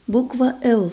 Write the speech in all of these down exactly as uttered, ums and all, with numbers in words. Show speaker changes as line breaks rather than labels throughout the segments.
Буква Л.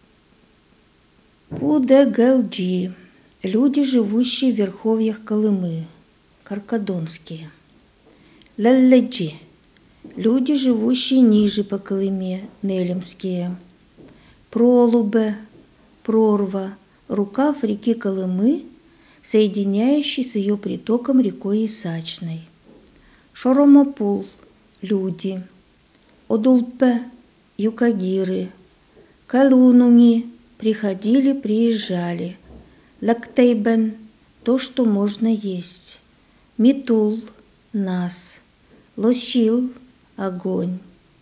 Пудегалджи. Люди, живущие в верховьях Колымы. Каркадонские. Лалладжи. Люди, живущие ниже по Колыме. Нелемские. Пролубе. Прорва. Рукав реки Колымы, соединяющий с ее притоком рекой Исачной. Шоромопул. Люди. Одулпе. Юкагиры. Калунуни. Приходили, приезжали. Лактейбен – то, что можно есть. Митул – нас. Лощил – огонь.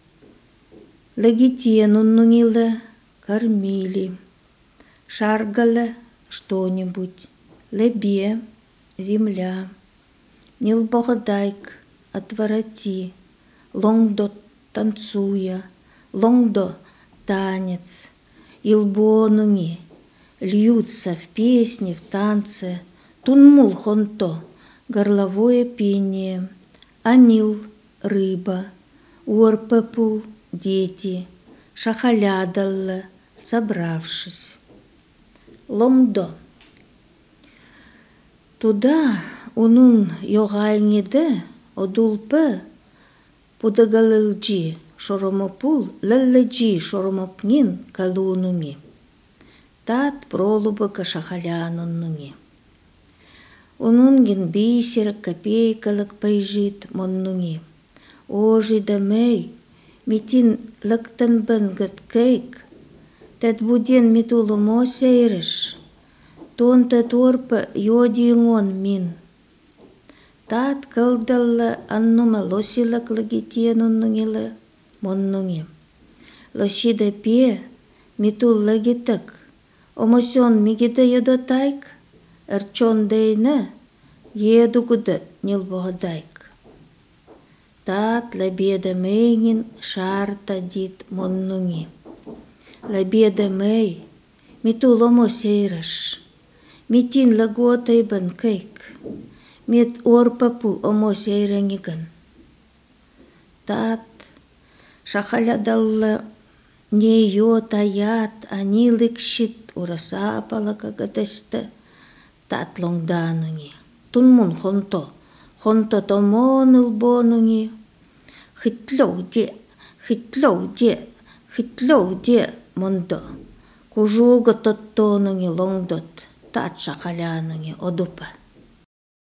Легитенуннуниле – кормили. Шаргале – что-нибудь. Лебе – земля. Нилбогодайк – отвороти. Лонгдо – танцуя. Лонгдо – танец. Илбонуни льются в песне, в танце, тунмул хонто горловое пение, анил рыба, уорпепул дети, шахалядалла собравшись. Лонгдо. Туда унун йогайнеде одулпе пудагалылджи шоромопул лалладжи шоромопнин калунуми. Тат пролуба кашахалянуннуни. Унунгин бисер копейкалак пайжит моннуни. Ожи дамей митин лактанбангат кейк. Тет буден митулу мосейреш. Тон тет орпа йодингон мин. Тат калдалла аннума лосилак лагитенуннунгила моннунги. Лошида пе митул лагитак. Омосен мигида йодотайк. Арчон дейна едугуда нилбогодайк. Тат лабеда мейнин шарта дит моннунги. Лабеда мей митул омосейраш. Митин лаготай банкейк. Мит орпапул омосейраниган. Тат шахалядалла не йот аят аниликшит урасапала кагатеста тат лонгдануни. Тунмун хонто, хонто томон илбонуни. Хитлоуде, хитлоуде, хитлоуде мондо. Кужуга тоттонуни лонгдот тат шахалянуни одупа.